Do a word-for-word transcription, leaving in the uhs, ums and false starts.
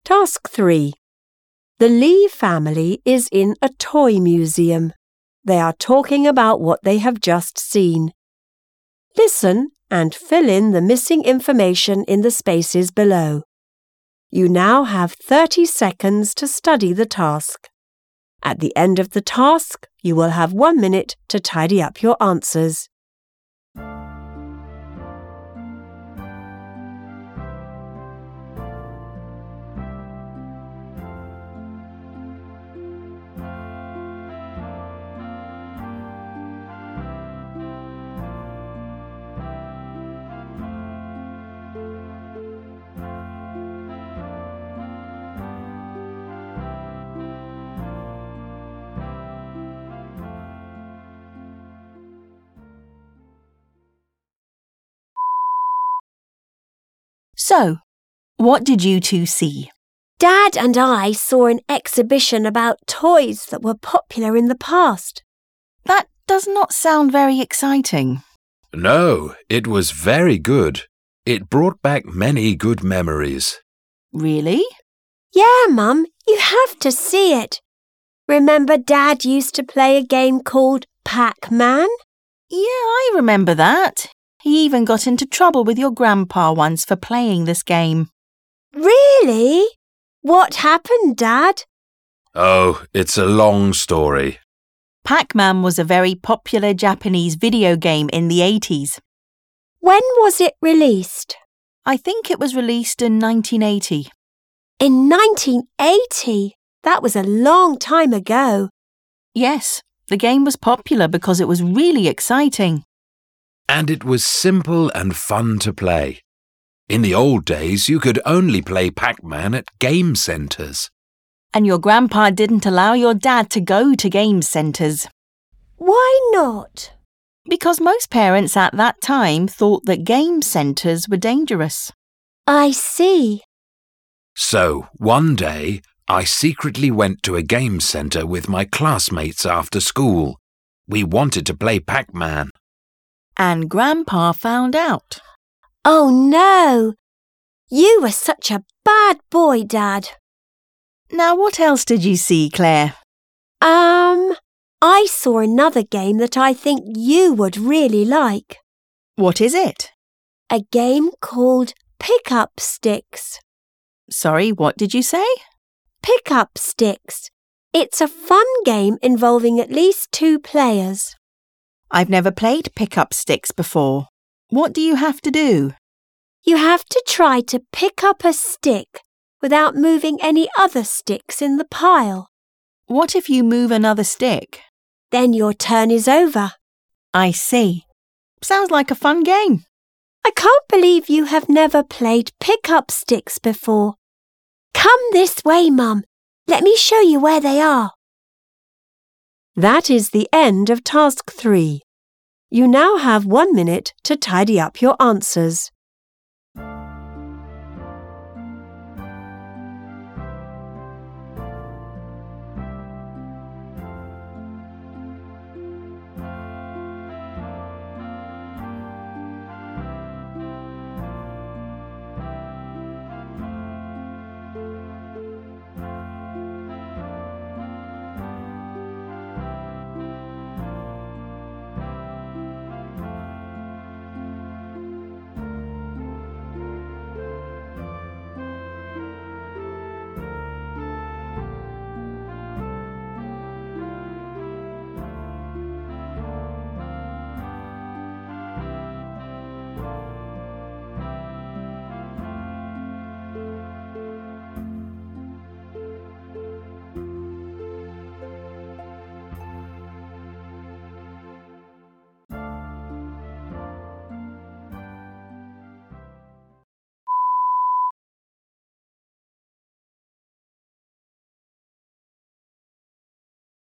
Task three. The Lee family is in a toy museum. They are talking about what they have just seen. Listen and fill in the missing information in the spaces below. You now have thirty seconds to study the task. At the end of the task, you will have one minute to tidy up your answers. So, what did you two see? Dad and I saw an exhibition about toys that were popular in the past. That does not sound very exciting. No, it was very good. It brought back many good memories. Really? Yeah, Mum, you have to see it. Remember Dad used to play a game called Pac-Man? Yeah, I remember that. He even got into trouble with your grandpa once for playing this game. Really? What happened, Dad? Oh, it's a long story. Pac-Man was a very popular Japanese video game in the eighties. When was it released? I think it was released in nineteen eighty. In nineteen eighty? That was a long time ago. Yes, the game was popular because it was really exciting. And it was simple and fun to play. In the old days, you could only play Pac-Man at game centres. And your grandpa didn't allow your dad to go to game centres. Why not? Because most parents at that time thought that game centres were dangerous. I see. So, one day, I secretly went to a game centre with my classmates after school. We wanted to play Pac-Man. And Grandpa found out. Oh no! You were such a bad boy, Dad. Now what else did you see, Claire? Um, I saw another game that I think you would really like. What is it? A game called Pick-Up Sticks. Sorry, what did you say? Pick-Up Sticks. It's a fun game involving at least two players. I've never played pick-up sticks before. What do you have to do? You have to try to pick up a stick without moving any other sticks in the pile. What if you move another stick? Then your turn is over. I see. Sounds like a fun game. I can't believe you have never played pick-up sticks before. Come this way, Mum. Let me show you where they are. That is the end of task three. You now have one minute to tidy up your answers.